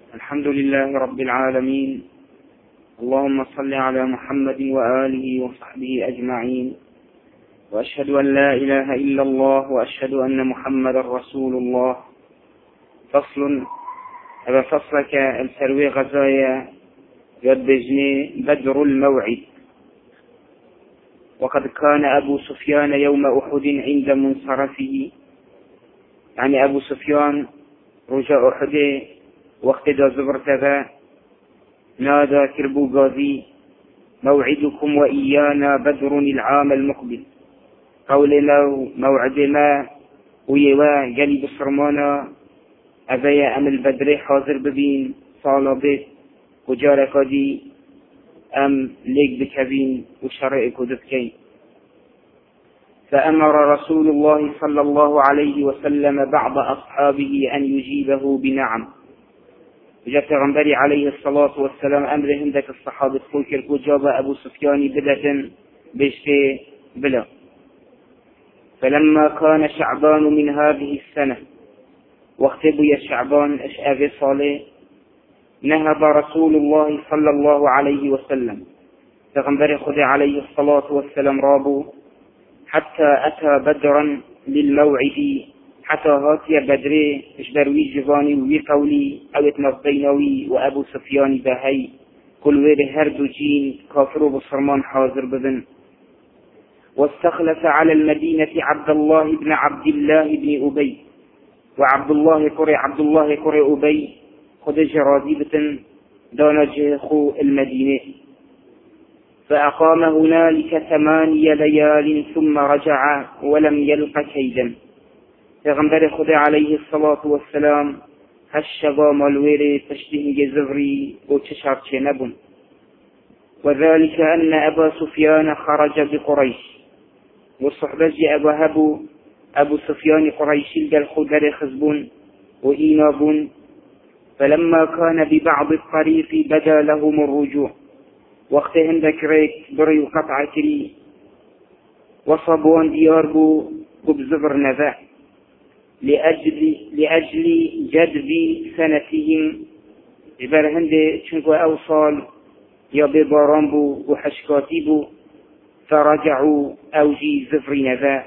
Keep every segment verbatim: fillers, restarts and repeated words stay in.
الحمد لله رب العالمين. اللهم صل على محمد وآله وصحبه أجمعين، وأشهد أن لا إله إلا الله وأشهد أن محمد رسول الله. فصل هذا فصلك السروي غزايا يدجني بدر الموعد. وقد كان أبو سفيان يوم أحد عند منصرفه، يعني أبو سفيان رجاء أحد وقت دا زبرتها نادى كربو غازي: موعدكم وإيانا بدر العام المقبل. قول له موعدنا ويوا جلي بصرمانا أبيا أم البدر حاضر ببين صالبت وجارك دي أم ليك بكبين وشرائك ودفكين. فأمر رسول الله صلى الله عليه وسلم بعض أصحابه أن يجيبه بنعم. وجاء پیغمبر عليه الصلاة والسلام أمر هندك الصحابة تقول كركو جاب أبو سفيان بدة بشتي بلا. فلما كان شعبان من هذه السنة، واختبوا يا شعبان أشأذي صالح، نهب رسول الله صلى الله عليه وسلم پیغمبر خود عليه الصلاة والسلام رابو حتى أتى بدرا للموعد، حتى هاتي بدري اشبروي جباني وي قولي او اتنفبينوي وابو سفيان بهي كل وير هردو جين كافرو بصرمان حاضر بذن. واستخلف على المدينة عبد الله بن عبد الله بن أبي، وعبد الله قري عبد الله قري أبي خد جرادي بتن دانا جيخو المدينة. فأقام هنالك ثماني ليال ثم رجع ولم يلق كيدا. پیغمبر خدا عليه الصلاة والسلام هشبا مالوير تشتيه زغري وتشارك نبن. وذلك أن أبا سفيان خرج بقريش، والصحبة أبا هبو أبو سفيان قريش الخدر خزبون وإينابون. فلما كان ببعض الطريق بدا لهم الرجوع، وقتهم ذكريت بري قطع كري وصبوان دياربو ببزبر نذا لأجل لأجل جذب سنتهم عبارة هندي شنكو أوصال يا ببارامبو وحشكاتيبو، فرجعوا أوجي زفر نذا.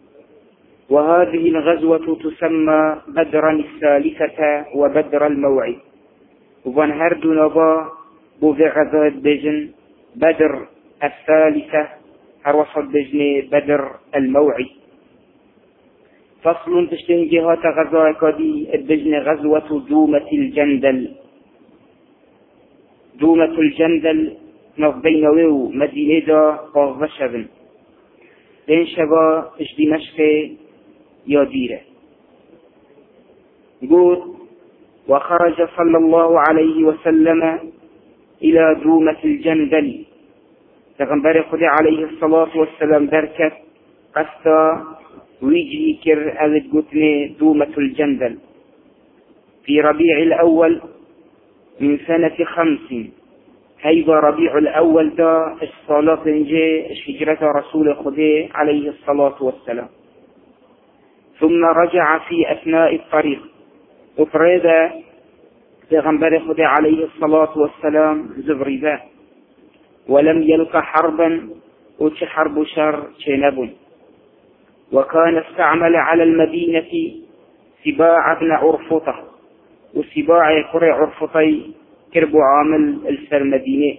وهذه الغزوة تسمى بدرا الثالثة وبدر الموعد. وبان هردو نبا بو في غزوة بجن بدر الثالثة هروصل بجن بدر الموعد. فصل تشتهي جهات غزوة كدي البجن غزوة دومة الجندل. دومة الجندل نفبين ويو مدينة دا قاغشبن بين شبا اش دمشق يا ديره. يقول: وخرج صلى الله عليه وسلم إلى دومة الجندل. تغنبر خدي عليه الصلاة والسلام بركة قصة ويجي كر أذد قتني دومة الجندل في ربيع الأول من سنة خمس. هيبا ربيع الأول دا الصلاة نجي هجرة رسول خدي عليه الصلاة والسلام. ثم رجع في أثناء الطريق، وفريدا پیغمبر خدي عليه الصلاة والسلام زبريدا، ولم يلق حربا وش حرب شر شنب. وكان استعمل على المدينة سباع بن عرفطة، وسباع يقرأ عرفطي كربو عامل السر المدينة.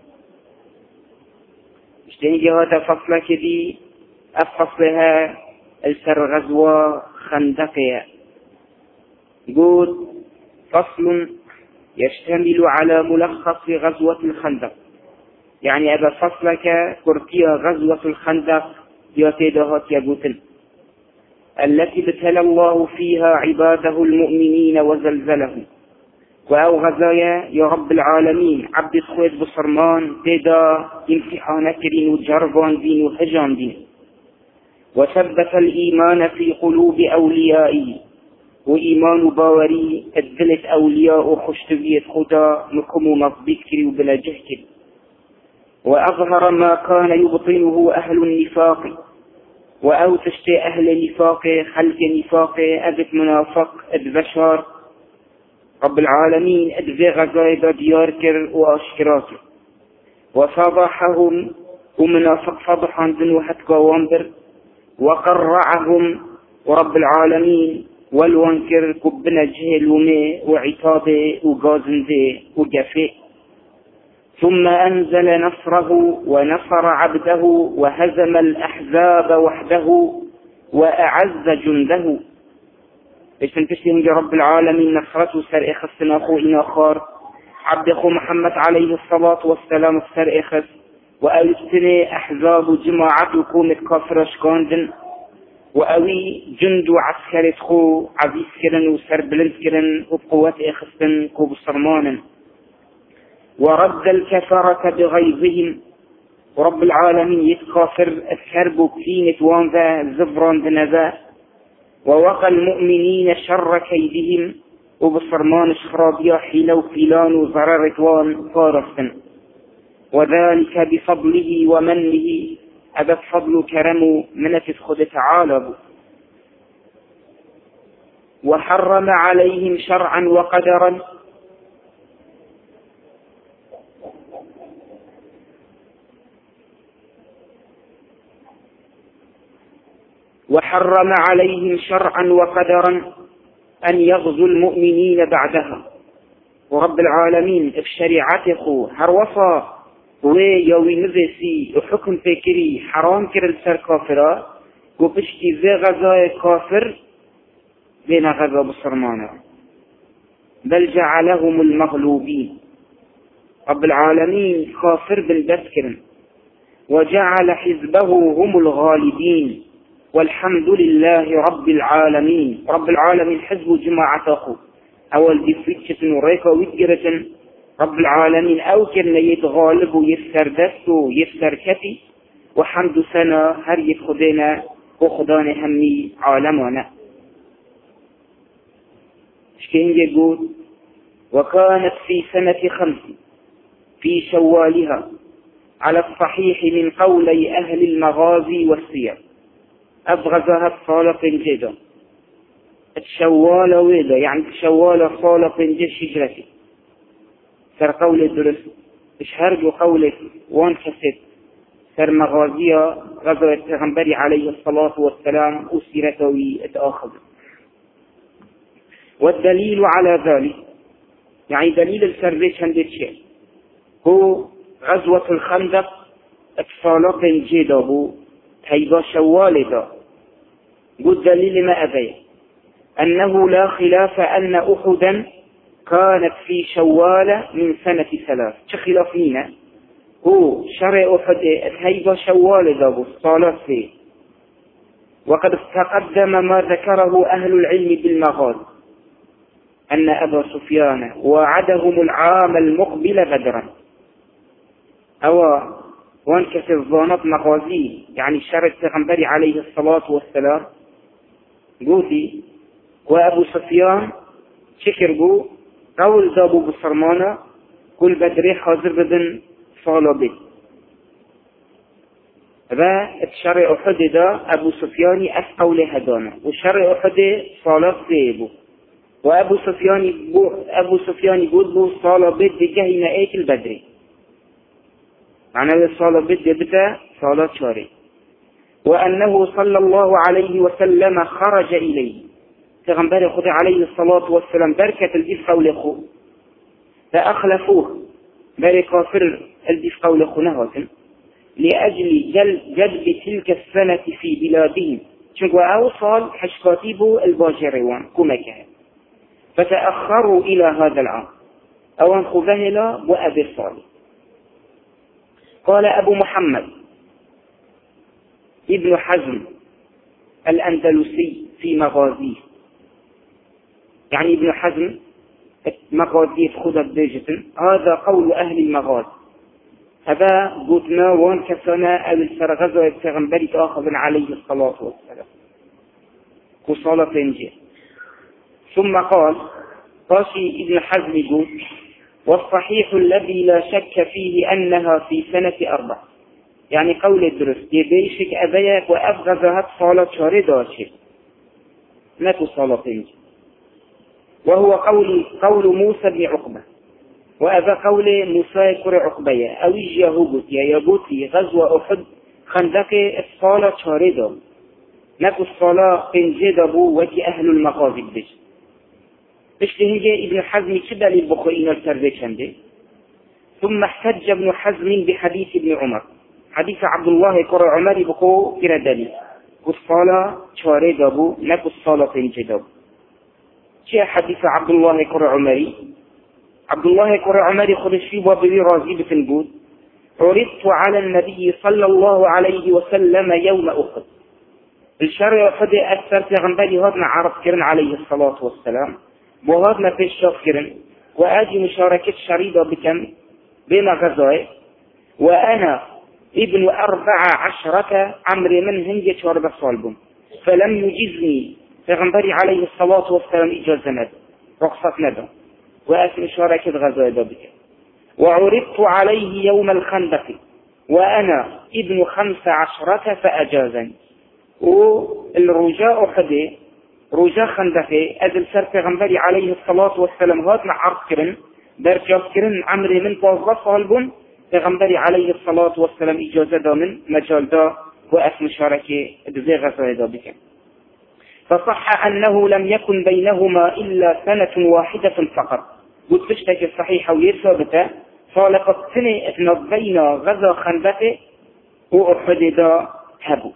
اشتنجي هذا فصلة كدي أفصلها السر غزوة خندقية. يقول: فصل يشتمل على ملخص غزوة الخندق، يعني أبا فصلك كرتيا غزوة الخندق ياتيدهات يقوتل، التي ابتلى الله فيها عباده المؤمنين وزلزلهم. وأو غزايا يا رب العالمين عبد خويد بصرمان تيدا امتحان كرين وجربان دين وحجان دين، وثبت الإيمان في قلوب أوليائه، وإيمان باوري الدلت أولياء خشتبية خدا نكم مضبكر وبلا جهكر. وأظهر ما كان يبطنه أهل النفاق، وأو تشتي أهل النفاق خلق نفاق أبت منافق البشر رب العالمين ادفي غزايدا ديار كر واشكراك وفضحهم ومنافق فضحا ذنو حتى وانبر وقرعهم ورب العالمين والوانكر كبنا جهل ومي وعتابه وغازنده وجفه ثم أنزل نصره ونصر عبده وهزم الأحزاب وحده وأعز جنده. إيش تنتشتهم رب العالمين نصرته سر إخس ناخو إنا خار عبدخو محمد عليه الصلاة والسلام سر إخس وألسني أحزاب جماعة كومة كافر شكاندن وأوي جند عسكري خو عزيز كرن وسر بلند كرن وبقوة إخسن كوب صرمانا ورد الكفرة بغيظهم ورب العالمين يتكافر الكرب كفينة وانذا زفران دنذا ووقى المؤمنين شر كيدهم وبصرمان شخرابيا حيلة وفيلان وزرارة وان فارسا وذلك بفضله ومنه أبد فضل كرم منة خد تعالى وحرم عليهم شرعا وقدرا وحرم عليهم شرعا وقدرا أن يغزو المؤمنين بعدها. ورب العالمين في شريعته هروصا ويوي نذسي وحكم فكري حرام كرل سر كافرة وبشتي زي غزايا كافر بين غزا بصرمانا بل جعلهم المغلوبين. رب العالمين كافر بالبسكر وجعل حزبه هم الغالبين والحمد لله رب العالمين. رب العالمين حزب جماعته أول دي فتشة وريكا ويتجرة رب العالمين أو كرنا يتغالب ويسر دستو ويسر كتي وحمد سنة هر يتخدنا وخدان همي عالمنا. اشكين يقول وكانت في سنة خمس في شوالها على الصحيح من قولي أهل المغازي والسير أبغزها الصالة جدا الشوال ويدا يعني الشوال صالة جد شجرتي سر قول الدرس اشهرجوا قولك وان كسد سر مغازية غزوة الغنبري عليه الصلاة والسلام أسيرته اتآخذ. والدليل على ذلك يعني دليل السربيش هندي شيء هو غزوة الخندق اتصالات جدا هو هيبا شوال دا قد دليل ما أبي أنه لا خلاف أن أحدا كانت في شوال من سنة ثلاث خلافين هو شرع أحد هيبا شوال دا بالصلاة فيه. وقد تقدم ما ذكره أهل العلم بالمغاز أن أبا سفيان وعدهم العام المقبل بدرا أو وانكسر الظانات مغازيه يعني شرع التغنبري عليه الصلاة والسلام قوتي وأبو سفيان شكر قو قول دابو بصرمانة كل بدري حاضر بدن صالبي ذا الشرع أحد دا أبو سفياني أسقول هدانا والشرع أحد صالب ذيبو وأبو سفياني أبو سفياني قول بو صالبي بجهنا ايك البدري معنى الصلاة بدي بدا صلاة شاري. وأنه صلى الله عليه وسلم خرج إليه تغنبري خد عليه الصلاة والسلام بركة الدفق ولخو فأخلفوه بري كافر الدفق ولخو نهوة لأجل جل جلب تلك السنة في بلادهم شنقوا أوصال حشكاتيبو الباجريوان كما كان فتأخروا إلى هذا العام أوان خذهلا وأبي صالح. قال أبو محمد ابن حزم الأندلسي في مغازيه يعني ابن حزم مغازيه خذ بيجة هذا قول أهل المغاز هذا قلنا وان كسنا أو السرغزة يتغنبري تأخذ عليه الصلاة والسلام كصالة تنجي. ثم قال قاشي ابن حزم يقول والصحيح الذي لا شك فيه أنها في سنة أربع يعني قول الدرس يبيشك أبيك وأبغزها صالة شارداشك نتو صالة تنجي. وهو قول قول موسى بن عقبة، وهذا قول موسى كر عقبة أو يهوبت يا يبوتي غزوة أحد خندق الصلاة شارده نكو الصلاة انجدبوا وكي أهل المغازي بج بش لهنجي ابن حزم كده للبخارين التربية. ثم احتج ابن حزم بحديث ابن عمر، حديث عبد الله كر عمر بقو كرا دليل الصلاة شارده نكو الصلاة انجدبوا. شيء حديث عبد الله كر عمري عبد الله كر عمري خدش فيه وبي رازي بتنبود عرضت على النبي صلى الله عليه وسلم يوم أحد. الشرع أحد أكثر في غنبالي هذنا عرف كرن عليه الصلاة والسلام وهذنا في الشاف كرن وآجي مشاركة شريدة بكم بين غزوة وأنا ابن أربع عشرة عمري من هنجة شارب صالبهم فلم يجزني في غنبالي عليه الصلاة والسلام إجازة ندى رخصة ندى وآجي مشاركة غزوة بكم. وعرضت عليه يوم الخندق وأنا ابن خمس عشرة فأجازني. والرجاء حدي رجاء خندقي أزل سر پیغمبری عليه الصلاة والسلام هات نعرض كرن در جاف كرن عمري من بازغة صالبون پیغمبری عليه الصلاة والسلام إجازة دا من مجال دا وأس مشاركة بزي غزوة دا بك. فصح أنه لم يكن بينهما إلا سنة واحدة فقط. قلت تشتكي الصحيحة ويرثبته فالقد سنة اتنضبين غزا خندقه وأحد دا هبو.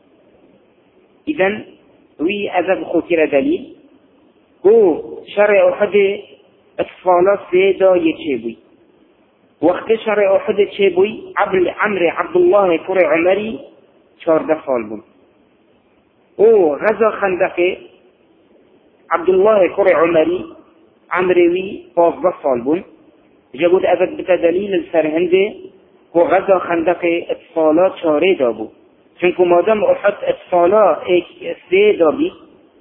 إذن وي أذب خوتير دليل هو شرع أحد اتصالات سيدا يتشيبوي وقت شرع أحد تشيبوي عمري عبد الله كري عمري شارده صالبون هو غزا خندقه عبد الله كري عمري عمري وي فاضة صالبون جابود أذب بتدليل السرهنده هو غزا خندقه اتصالات شاري دابو چونکو مادام احد اتصالا ایک سه دابی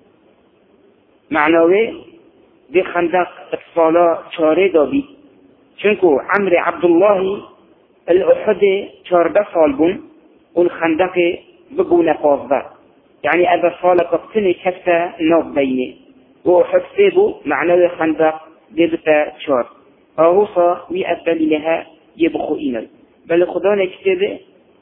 معناوه دی خندق اتصالا چاره دابی چونکو عمر عبدالله الاحد چارده سال بون اون خندق بگونه پازده يعني اذا سال قبطني كفتا نوب بيني واحد سيبو معناوه خندق دی بتا چار اهوصا ويأبالي لها يبخو إينال بل خدانا كتابه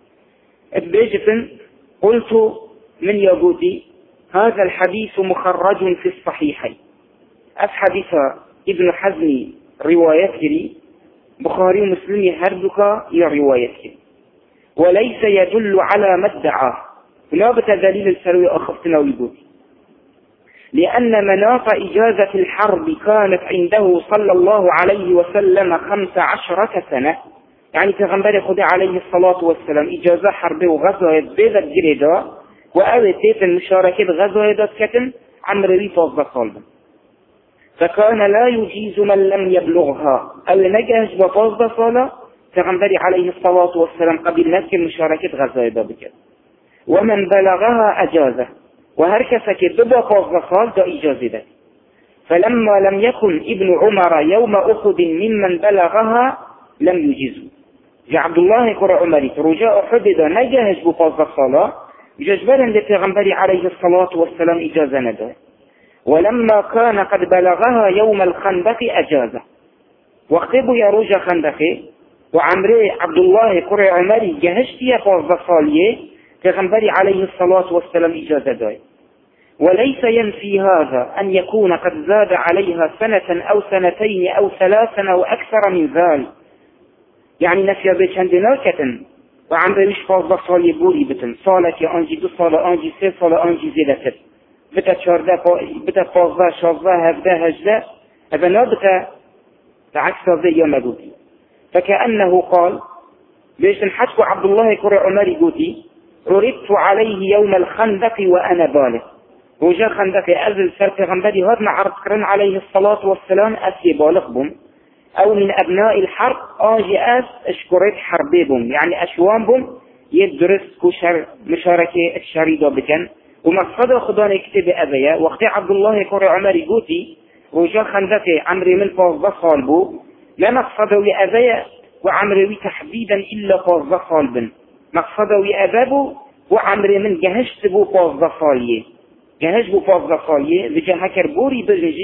بيجفن قلت من يقولي هذا الحديث مخرج في الصحيحين. أحاديث ابن حزم روايته بخاري ومسلم هردك يا روايته وليس يدل على ما ادعاه لا بتدليل السروي أخفتنا ويقول لأن مناط إجازة الحرب كانت عنده صلى الله عليه وسلم خمس عشرة سنة يعني پیغمبر خدا عليه الصلاة والسلام إجازة حرب وغزوة بيضا جريدا وأوتيت المشاركة غزوة دات كتن عمري فوضى صالبا فكان لا يجيز من لم يبلغها أو نجهز بفوضى صالة پیغمبر عليه الصلاة والسلام قبل نسك المشاركة غزوة دات كتن ومن بلغها أجازة وهركسك بدا فوضى صال دا إجازة دات فلما لم يكن ابن عمر يوم أخذ ممن بلغها لم يجيزه جاء عبد الله كرة عمري رجاء حدد نجهز بفضل الصلاة ججبرا للبيغمبر عليه الصلاة والسلام إجازة ندى ولما كان قد بلغها يوم الخندق أجازة واختبوا يا رجاء خندقي وعمري عبد الله كرة عمري جهشت يا فضل الصلاة بيغمبر عليه الصلاة والسلام إجازة داي وليس ينفي هذا أن يكون قد زاد عليها سنة أو سنتين أو ثلاثا أو أكثر من ذلك يعني نفي بيشندنا كتن وعمري مش فاضل صالي بوري بتن صالك يا أنجي دو صالة أنجي سي صالة أنجي زيادة بتا شارده بتا فاضل شاضه هفده هجده هذا لا بتا بعكس ذي يوم قوتي فكأنه قال ليش نحكوا عبد الله كرة عمري قوتي عرضت عليه يوم الخندق وأنا بالغ وجاء خندق أزل سر پیغمبری هاتنا عرض کرن عليه الصلاة والسلام أسي بالغ بهم أو من أبناء الحرب آجي أس أشكرت حربي بهم يعني أشوان بهم يدرس كشر مشاركة الشريدة بكن ومقصد خدان يكتب أبيا وقت عبد الله كرة عمري قوتي وجاء خندق عمري من فاضة صالبو لا مقصده لأبيا وعمري تحديدا إلا فاضة صالبا مقصده لأبابو وعمري من جهشت بو فاضة صاليه جهش بو فاضل صاليه لجه هكر بوري بجنجي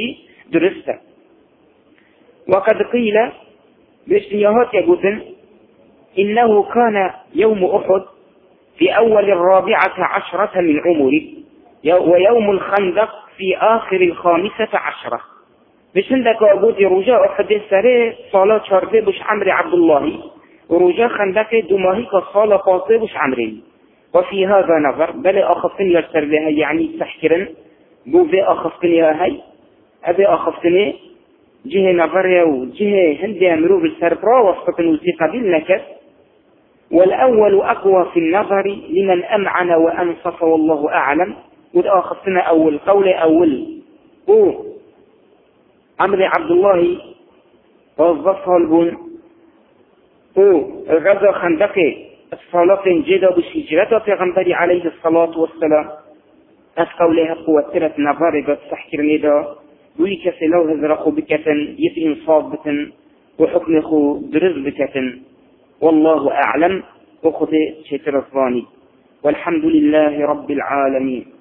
درسته. وقد قيل باشتياهات يقولون إنه كان يوم أحد في أول الرابعة عشرة من عمره، ويوم الخندق في آخر الخامسة عشرة. مش عندك أقول رجاء أحد سري صلاة شربي بش عمري عبد الله، ورجاء خندق دماهي كصلاة قاطي بش عمري. وفي هذا نظر بل أخفتني يرسل لها يعني تحكرا بوفي أخفتني هاي أبي أخفتني جهة نظرية وجهة هندي أمرو بالسربرا وسط الوثيقة بالنكس. والأول أقوى في النظر لمن أمعن وأنصف والله أعلم. وإذا أخذنا أول قول أول أو عمري عبد الله وظفها البن أو غزا خندقي الصلاة جدا بالشجرة في غنبري عليه الصلاة والسلام أسقولها قوة ثلاث نظر قد سحكر ندى ويك سلو هزرخ بكة يفئن صابة وحكمه درز بكة. والله أعلم. أخذ شتر الظاني. والحمد لله رب العالمين.